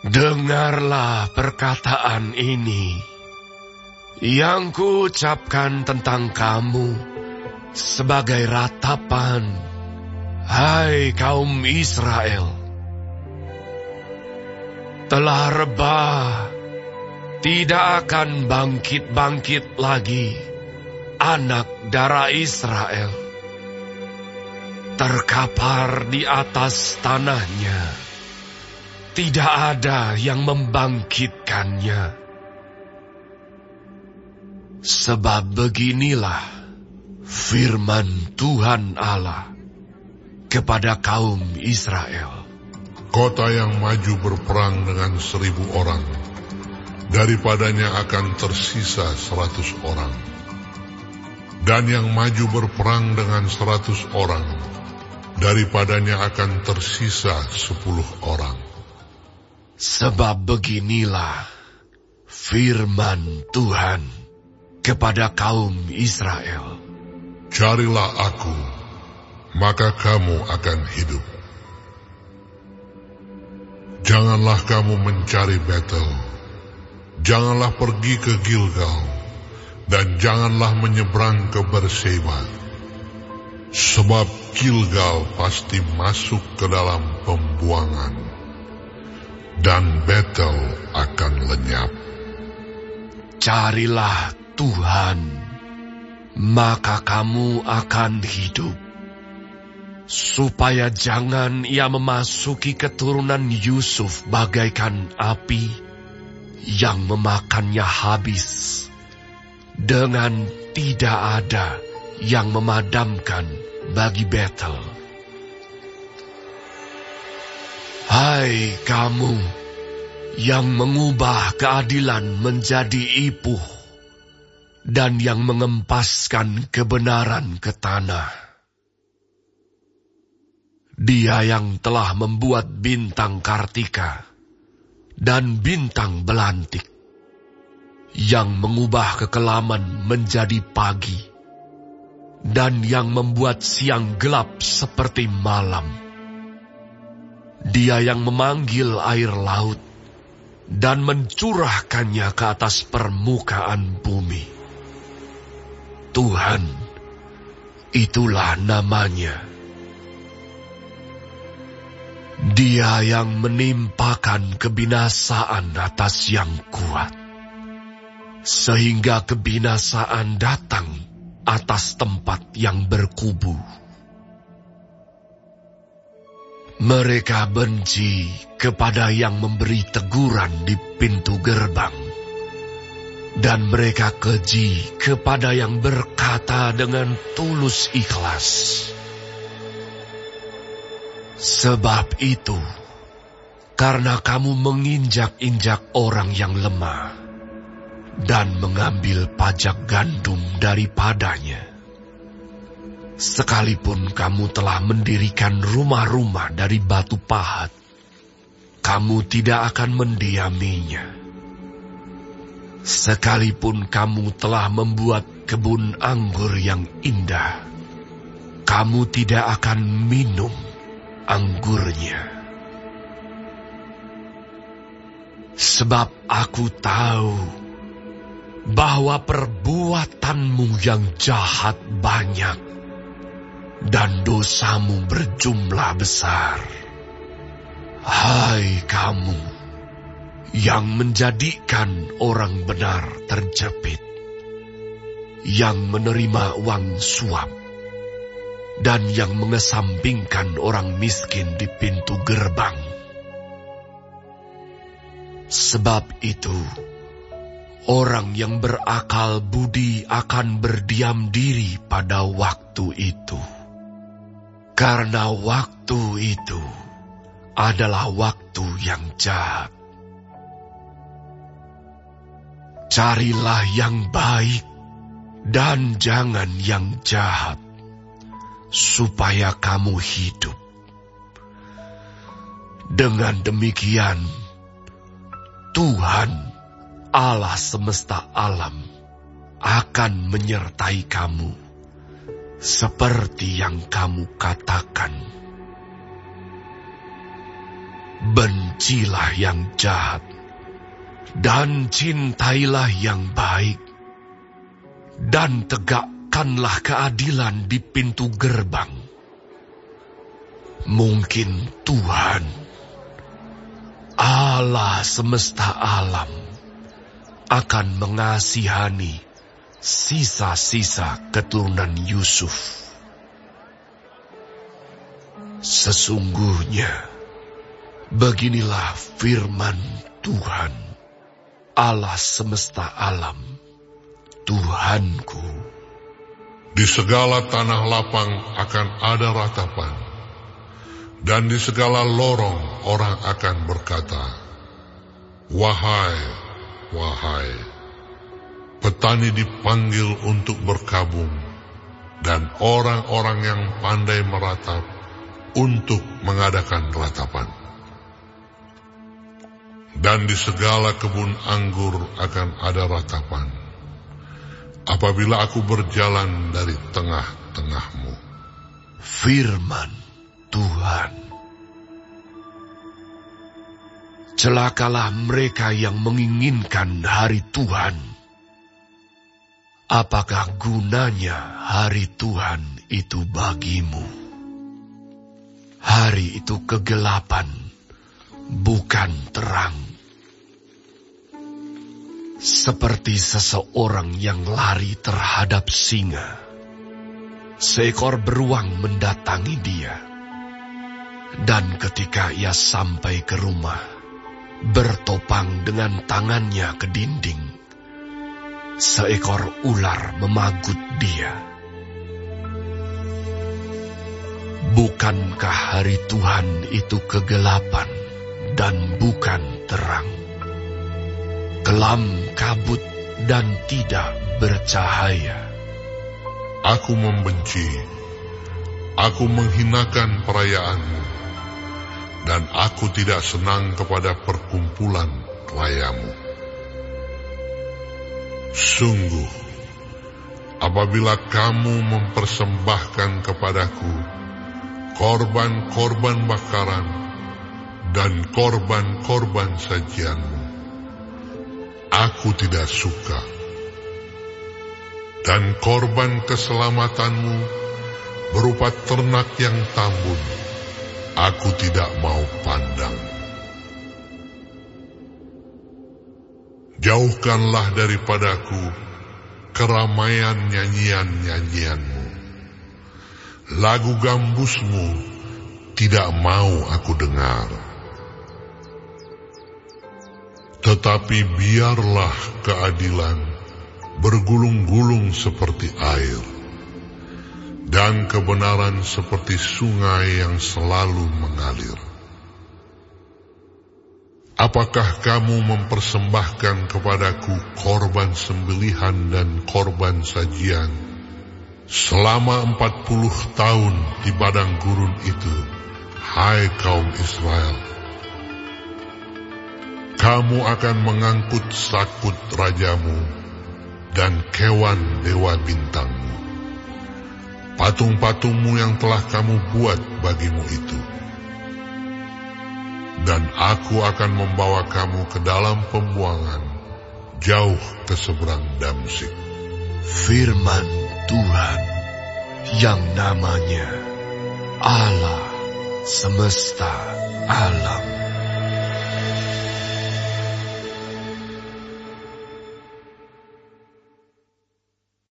Dengarlah perkataan ini yang kuucapkan tentang kamu sebagai ratapan, hai kaum Israel. Telah rebah, tidak akan bangkit-bangkit lagi anak darah Israel. Terkapar di atas tanahnya, tidak ada yang membangkitkannya. Sebab beginilah firman Tuhan Allah kepada kaum Israel. Kota yang maju berperang dengan 1.000 orang, daripadanya akan tersisa 100 orang. Dan yang maju berperang dengan 100 orang, daripadanya akan tersisa 10 orang. Sebab beginilah firman Tuhan kepada kaum Israel. Carilah aku, maka kamu akan hidup. Janganlah kamu mencari Betel, janganlah pergi ke Gilgal, dan janganlah menyeberang ke Berseba. Sebab Gilgal pasti masuk ke dalam pembuangan, dan Betel akan lenyap. Carilah Tuhan, maka kamu akan hidup, supaya jangan ia memasuki keturunan Yusuf bagaikan api yang memakannya habis, dengan tidak ada yang memadamkan bagi Betel. Hai kamu yang mengubah keadilan menjadi ipuh dan yang mengempaskan kebenaran ke tanah. Dia yang telah membuat bintang Kartika dan bintang belantik, yang mengubah kekelaman menjadi pagi, dan yang membuat siang gelap seperti malam. Dia yang memanggil air laut dan mencurahkannya ke atas permukaan bumi. Tuhan, itulah namanya. Dia yang menimpakan kebinasaan atas yang kuat, sehingga kebinasaan datang atas tempat yang berkubu. Mereka benci kepada yang memberi teguran di pintu gerbang, dan mereka keji kepada yang berkata dengan tulus ikhlas. Sebab itu, karena kamu menginjak-injak orang yang lemah dan mengambil pajak gandum daripadanya, sekalipun kamu telah mendirikan rumah-rumah dari batu pahat, kamu tidak akan mendiaminya. Sekalipun kamu telah membuat kebun anggur yang indah, kamu tidak akan minum anggurnya. Sebab aku tahu bahwa perbuatanmu yang jahat banyak, dan dosamu berjumlah besar. Hai kamu yang menjadikan orang benar terjepit, yang menerima uang suap, dan yang mengesampingkan orang miskin di pintu gerbang. Sebab itu, orang yang berakal budi akan berdiam diri pada waktu itu. Karena waktu itu adalah waktu yang jahat. Carilah yang baik dan jangan yang jahat, supaya kamu hidup. Dengan demikian, Tuhan Allah semesta alam akan menyertai kamu seperti yang kamu katakan. bencilah yang jahat, dan cintailah yang baik, dan tegakkanlah keadilan di pintu gerbang. Mungkin Tuhan, Allah semesta alam, akan mengasihani sisa-sisa keturunan Yusuf. Sesungguhnya, beginilah firman Tuhan, Allah semesta alam, Tuhanku. Di segala tanah lapang akan ada ratapan, dan di segala lorong orang akan berkata, "Wahai, wahai." Petani dipanggil untuk berkabung, dan orang-orang yang pandai meratap untuk mengadakan ratapan. Dan di segala kebun anggur akan ada ratapan, apabila aku berjalan dari tengah-tengahmu. Firman Tuhan. Celakalah mereka yang menginginkan hari Tuhan. Apakah gunanya hari Tuhan itu bagimu? Hari itu kegelapan, bukan terang. Seperti seseorang yang lari terhadap singa. Seekor beruang mendatangi dia. Dan ketika ia sampai ke rumah, bertopang dengan tangannya ke dinding, seekor ular memagut dia. Bukankah hari Tuhan itu kegelapan dan bukan terang? Kelam kabut dan tidak bercahaya. Aku membenci, aku menghinakan perayaanmu, dan aku tidak senang kepada perkumpulan rayamu. Sungguh, apabila kamu mempersembahkan kepadaku korban-korban bakaran dan korban-korban sajianmu, aku tidak suka. Dan korban keselamatanmu berupa ternak yang tambun, aku tidak mau pandang. Jauhkanlah daripadaku keramaian nyanyian-nyanyianmu. Lagu gambusmu tidak mau aku dengar. Tetapi biarlah keadilan bergulung-gulung seperti air, dan kebenaran seperti sungai yang selalu mengalir. Apakah kamu mempersembahkan kepadaku korban sembelihan dan korban sajian selama 40 tahun di padang gurun itu, hai kaum Israel? Kamu akan mengangkut sakut rajamu dan kewan dewa bintangmu, patung-patungmu yang telah kamu buat bagimu itu. Dan aku akan membawa kamu ke dalam pembuangan, jauh ke seberang Damsyik. Firman Tuhan yang namanya Allah semesta alam.